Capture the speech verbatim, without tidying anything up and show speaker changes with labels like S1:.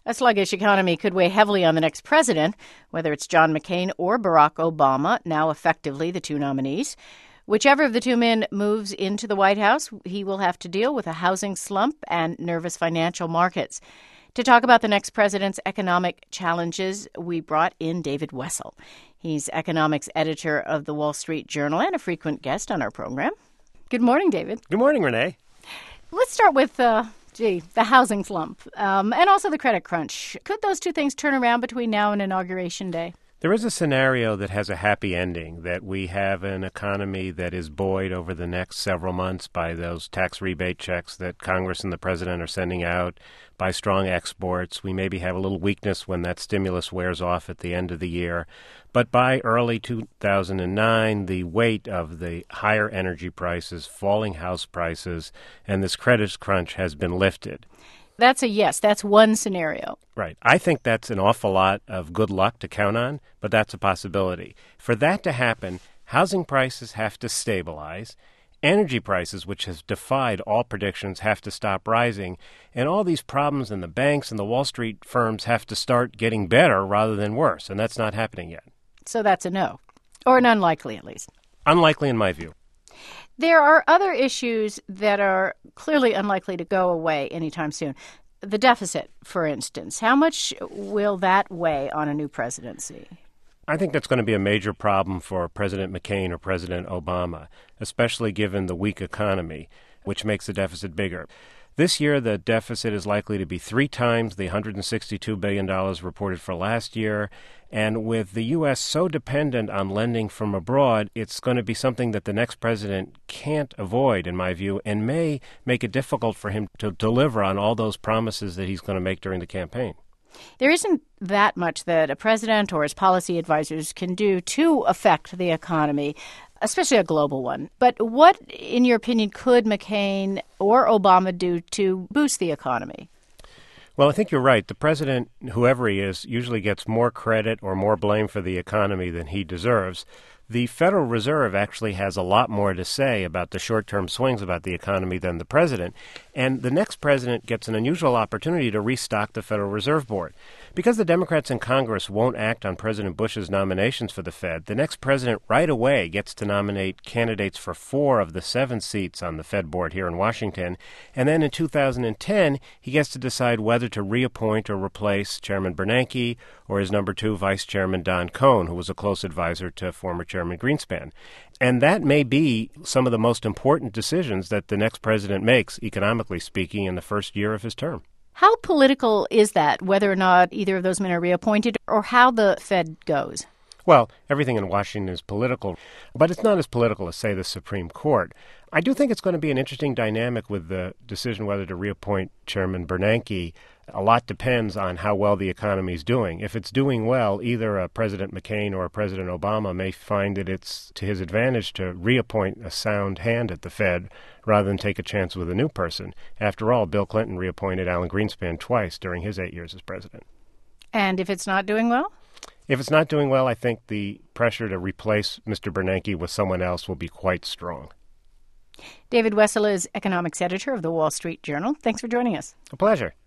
S1: A sluggish economy could weigh heavily on the next president, whether it's John McCain or Barack Obama, now effectively the two nominees. Whichever of the two men moves into the White House, he will have to deal with a housing slump and nervous financial markets. To talk about the next president's economic challenges, we brought in David Wessel. He's economics editor of the Wall Street Journal and a frequent guest on our program. Good morning, David.
S2: Good morning, Renee.
S1: Let's start with, uh, gee, the housing slump um, and also the credit crunch. Could those two things turn around between now and Inauguration Day?
S2: There is a scenario that has a happy ending, that we have an economy that is buoyed over the next several months by those tax rebate checks that Congress and the president are sending out, by strong exports. We maybe have a little weakness when that stimulus wears off at the end of the year. But by early two thousand nine, the weight of the higher energy prices, falling house prices, and this credit crunch has been lifted.
S1: That's a yes. That's one scenario.
S2: Right. I think that's an awful lot of good luck to count on, but that's a possibility. For that to happen, housing prices have to stabilize. Energy prices, which has defied all predictions, have to stop rising. And all these problems in the banks and the Wall Street firms have to start getting better rather than worse. And that's not happening yet.
S1: So that's a no. Or an unlikely, at least.
S2: Unlikely in my view.
S1: There are other issues that are clearly unlikely to go away anytime soon. The deficit, for instance. How much will that weigh on a new presidency?
S2: I think that's going to be a major problem for President McCain or President Obama, especially given the weak economy, which makes the deficit bigger. This year, the deficit is likely to be three times the one hundred sixty-two billion dollars reported for last year. And with the U S so dependent on lending from abroad, it's going to be something that the next president can't avoid, in my view, and may make it difficult for him to deliver on all those promises that he's going to make during the campaign.
S1: There isn't that much that a president or his policy advisors can do to affect the economy, especially a global one. But what, in your opinion, could McCain or Obama do to boost the economy?
S2: Well, I think you're right. The president, whoever he is, usually gets more credit or more blame for the economy than he deserves. The Federal Reserve actually has a lot more to say about the short-term swings about the economy than the president. And the next president gets an unusual opportunity to restock the Federal Reserve Board. Because the Democrats in Congress won't act on President Bush's nominations for the Fed, the next president right away gets to nominate candidates for four of the seven seats on the Fed board here in Washington. And then in two thousand ten, he gets to decide whether to reappoint or replace Chairman Bernanke or his number two, Vice Chairman Don Cohn, who was a close advisor to former Chairman Greenspan. And that may be some of the most important decisions that the next president makes, economically speaking, in the first year of his term.
S1: How political is that, whether or not either of those men are reappointed, or how the Fed goes?
S2: Well, everything in Washington is political, but it's not as political as, say, the Supreme Court. I do think it's going to be an interesting dynamic with the decision whether to reappoint Chairman Bernanke. A lot depends on how well the economy is doing. If it's doing well, either a President McCain or a President Obama may find that it's to his advantage to reappoint a sound hand at the Fed rather than take a chance with a new person. After all, Bill Clinton reappointed Alan Greenspan twice during his eight years as president.
S1: And if it's not doing well?
S2: If it's not doing well, I think the pressure to replace Mister Bernanke with someone else will be quite strong.
S1: David Wessel is economics editor of the Wall Street Journal. Thanks for joining us.
S2: A pleasure.